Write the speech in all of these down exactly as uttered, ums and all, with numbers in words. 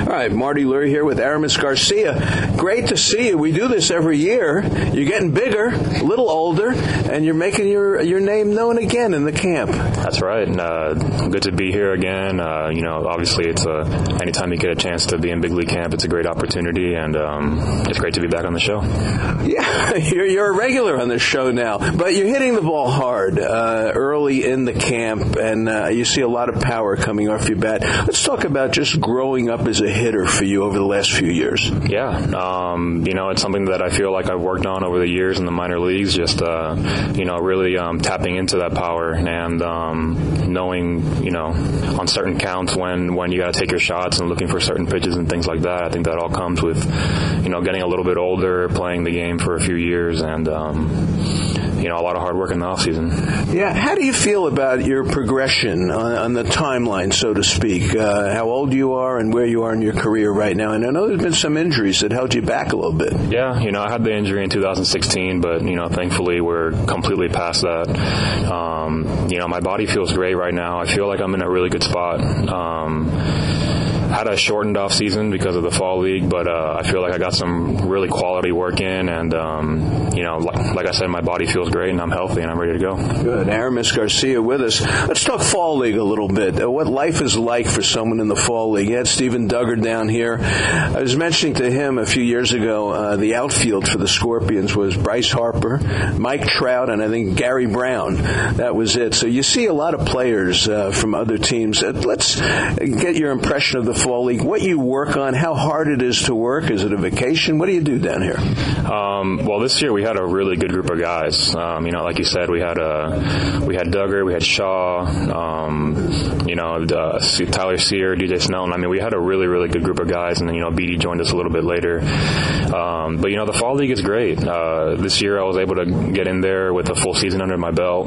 All right, Marty Lurie here with Aramis Garcia. Great to see you. We do this every year. You're getting bigger, a little older, and you're making your your name known again in the camp. That's right. Uh, good to be here again. Uh, you know, obviously, it's a, anytime you get a chance to be in big league camp, it's a great opportunity, and um, it's great to be back on the show. Yeah, you're, you're a regular on this show now, but you're hitting the ball hard uh, early in the camp, and uh, you see a lot of power coming off your bat. Let's talk about just growing up as a hitter for you over the last few years. Yeah, um, you know, it's something that I feel like I've worked on over the years in the minor leagues, just, uh, you know, really um, tapping into that power and um, knowing, you know, on certain counts when, when you got to take your shots and looking for certain pitches and things like that. I think that all comes with, you know, getting a little bit older, playing the game for a few years, and, um, you know, a lot of hard work in the off season. Yeah, how do you feel about your progression on, on the timeline, so to speak? Uh, how old you are and where you are in your career right now? And I know there's been some injuries that held you back a little bit. Yeah, you know, I had the injury in two thousand sixteen, but, you know, thankfully we're completely past that. Um, you know, my body feels great right now. I feel like I'm in a really good spot. Um, had a shortened off season because of the fall league, but uh, I feel like I got some really quality work in, and um, you know, like, like I said, my body feels great, and I'm healthy, and I'm ready to go. Good. Aramis Garcia with us. Let's talk fall league a little bit. Uh, what life is like for someone in the fall league. You had Stephen Duggar down here. I was mentioning to him a few years ago, uh, the outfield for the Scorpions was Bryce Harper, Mike Trout, and I think Gary Brown. That was it. So you see a lot of players uh, from other teams. Uh, let's get your impression of the fall league, what you work on, how hard it is to work. Is it a vacation? What do you do down here? Um, well, this year we had a really good group of guys. Um, you know, like you said, we had a, we had Duggar, we had Shaw, um, you know, uh, Tyler Sear, D J Snelton. I mean, we had a really, really good group of guys, and then, you know, B D joined us a little bit later. Um, but, you know, the fall league is great. Uh, this year I was able to get in there with a full season under my belt.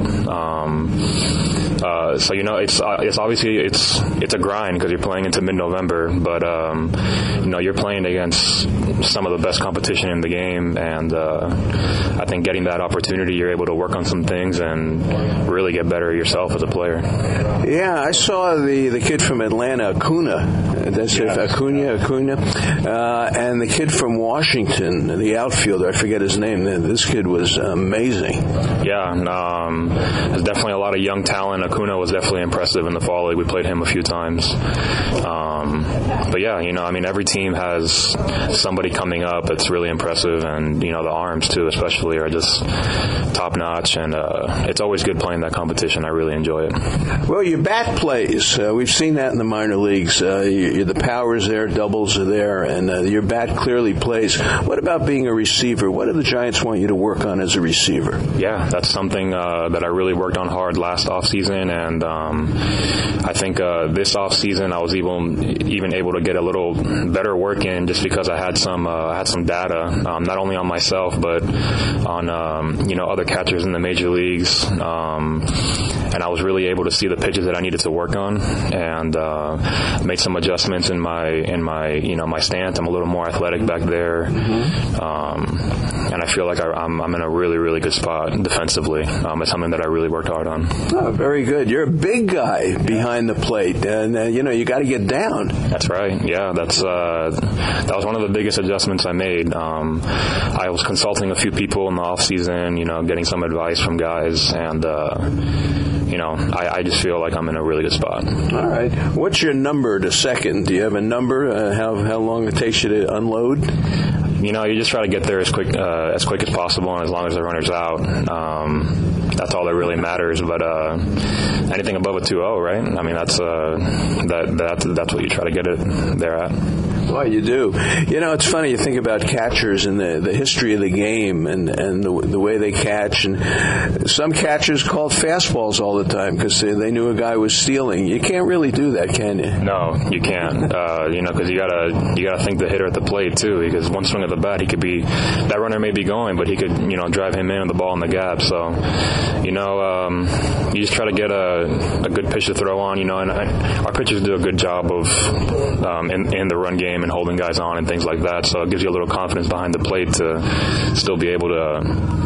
Um, Uh, so, you know, it's uh, it's obviously it's it's a grind because you're playing into mid-November, but um, you know, you're playing against some of the best competition in the game, and uh, I think getting that opportunity, you're able to work on some things and really get better yourself as a player. Yeah, I saw the, the kid from Atlanta, Acuna. That's yes. it, Acuna, Acuna, uh, and the kid from Washington, the outfielder. I forget his name. This kid was amazing. Yeah, um, there's definitely a lot of young talent. Acuna was definitely impressive in the fall league. We played him a few times. Um, but yeah, you know, I mean, every team has somebody coming up that's really impressive, and, you know, the arms too, especially, are just top notch, and uh, it's always good playing that competition. I really enjoy it. Well, your bat plays. Uh, we've seen that in the minor leagues. Uh, you, the power is there, doubles are there, and uh, your bat clearly plays. What about being a receiver? What do the Giants want you to work on as a receiver? Yeah, that's something uh, that I really worked on hard last offseason, and um, I think uh, this offseason I was even even able to get a little better work in just because I had some uh, I had some data, um, not only on myself but on um, you know, other catchers in the major leagues, um, and I was really able to see the pitches that I needed to work on, and uh, made some adjustments in my in my you know my stance. I'm a little more athletic back there, mm-hmm. um, and I feel like I, I'm I'm in a really really good spot defensively. Um, it's something that I really worked hard on. Oh, very good. You're a big guy behind the plate, and uh, you know you got to get down. That's right. Yeah, that's uh, that was one of the biggest adjustments I made. Um, I was consulting a few people in the off season, you know, getting some advice from guys, and uh, you know, I, I just feel like I'm in a really good spot. All right. What's your number to second? Do you have a number? Uh, how how long it takes you to unload? You know, you just try to get there as quick uh, as quick as possible, and as long as the runner's out, um, that's all that really matters. But uh, anything above a two oh, right? I mean, that's uh, that that's that's what you try to get it there at. Well, you do. You know, it's funny. You think about catchers and the, the history of the game and, and the, the way they catch. And some catchers called fastballs all the time because they, they knew a guy was stealing. You can't really do that, can you? No, you can't. Uh, you know, because you gotta you gotta think the hitter at the plate too. Because one swing of the bat, he could be that runner may be going, but he could you know drive him in with the ball in the gap. So, you know, um, you just try to get a, a good pitch to throw on. You know, and I, our pitchers do a good job of um, in, in the run game and holding guys on and things like that. So it gives you a little confidence behind the plate to still be able to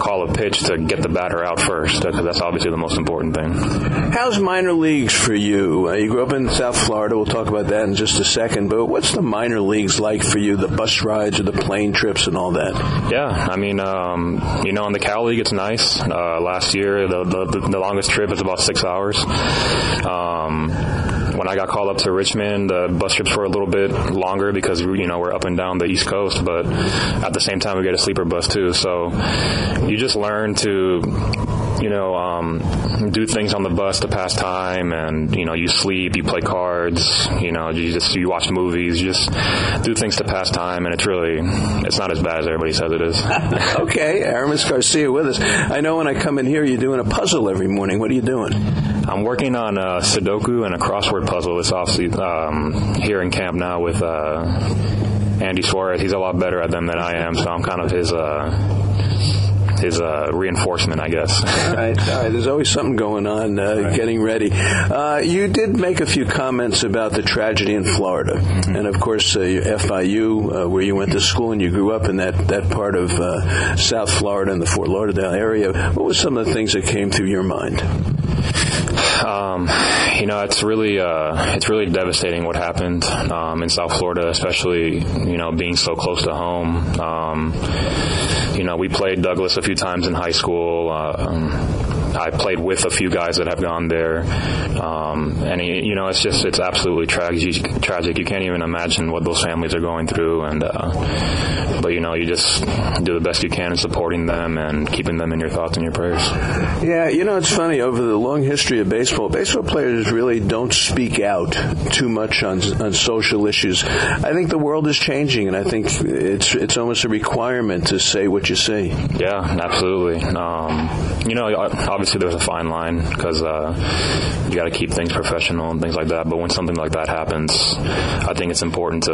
call a pitch to get the batter out first, because that's obviously the most important thing. How's minor leagues for you? Uh, you grew up in South Florida. We'll talk about that in just a second. But what's the minor leagues like for you, the bus rides or the plane trips and all that? Yeah, I mean, um, you know, in the Cal League, it's nice. Uh, last year, the, the the longest trip was about six hours. Um, when I got called up to Richmond, the bus trips were a little bit longer because, you know, we're up and down the East Coast, but at the same time, we get a sleeper bus too. So you just learn to, you know, um, do things on the bus to pass time, and, you know, you sleep, you play cards, you know, you just, you watch movies, you just do things to pass time, and it's really, it's not as bad as everybody says it is. Okay, Aramis Garcia with us. I know when I come in here, you're doing a puzzle every morning. What are you doing? I'm working on a Sudoku and a crossword puzzle. It's obviously um, here in camp now with uh, Andy Suarez. He's a lot better at them than I am, so I'm kind of his uh, his uh, reinforcement, I guess. All right, all right. There's always something going on, uh, right. Getting ready. Uh, you did make a few comments about the tragedy in Florida, mm-hmm. and of course, uh, F I U, uh, where you went to school and you grew up in that that part of uh, South Florida and the Fort Lauderdale area. What were some of the things that came through your mind? Um, you know, it's really, uh, it's really devastating what happened, um, in South Florida, especially, you know, being so close to home. Um, you know, we played Douglas a few times in high school. Uh, um, I played with a few guys that have gone there. Um, and, you know, it's just, it's absolutely tragic, tragic. You can't even imagine what those families are going through. And, uh, but, you know, you just do the best you can in supporting them and keeping them in your thoughts and your prayers. Yeah, you know, it's funny. Over the long history of baseball, baseball players really don't speak out too much on on social issues. I think the world is changing, and I think it's it's almost a requirement to say what you see. Yeah, absolutely. Um, you know, obviously there's a fine line because uh, you got to keep things professional and things like that. But when something like that happens, I think it's important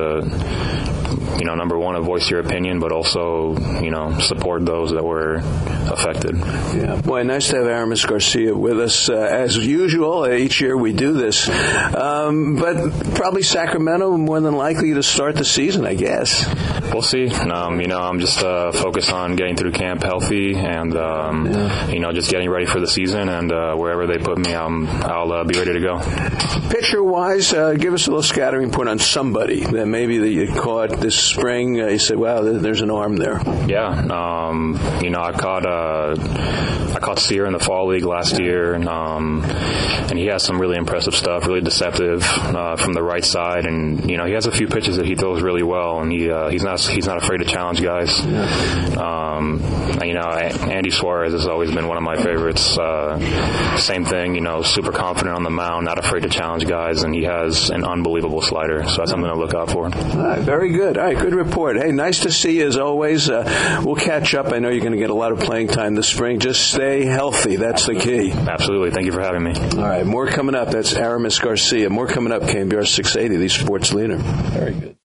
to, you know, number one, voice your opinion, but also, you know, support those that were affected. Yeah, boy, nice to have Aramis Garcia with us. Uh, as usual, each year we do this. Um, but probably Sacramento more than likely to start the season, I guess. We'll see. Um, you know, I'm just uh, focused on getting through camp healthy and, um, yeah. you know, just getting ready for the season, and uh, wherever they put me, I'm, I'll uh, be ready to go. Pitcher-wise, uh, give us a little scattering point on somebody that maybe that you caught this spring. Uh, you said, wow, there's an arm there. Yeah. Um, you know, I caught uh, I caught Sear in the fall league last year, and, um, and he has some really impressive stuff, really deceptive uh, from the right side, and, you know, he has a few pitches that he throws really well, and he uh, he's not he's not afraid to challenge guys. Yeah. Um, you know, Andy Suarez has always been one of my favorites. Uh, same thing, you know, super confident on the mound, not afraid to challenge guys, and he has an unbelievable slider, so that's something to look out for. All right, very good. All right, good report. Hey, nice to see you as always. Uh, we'll catch up. I know you're going to get a lot of playing time this spring. Just stay healthy. That's the key. Absolutely. Thank you for having me. All right, more coming up. That's Aramis Garcia. More coming up, K N B R six eighty, the sports leader. Very good.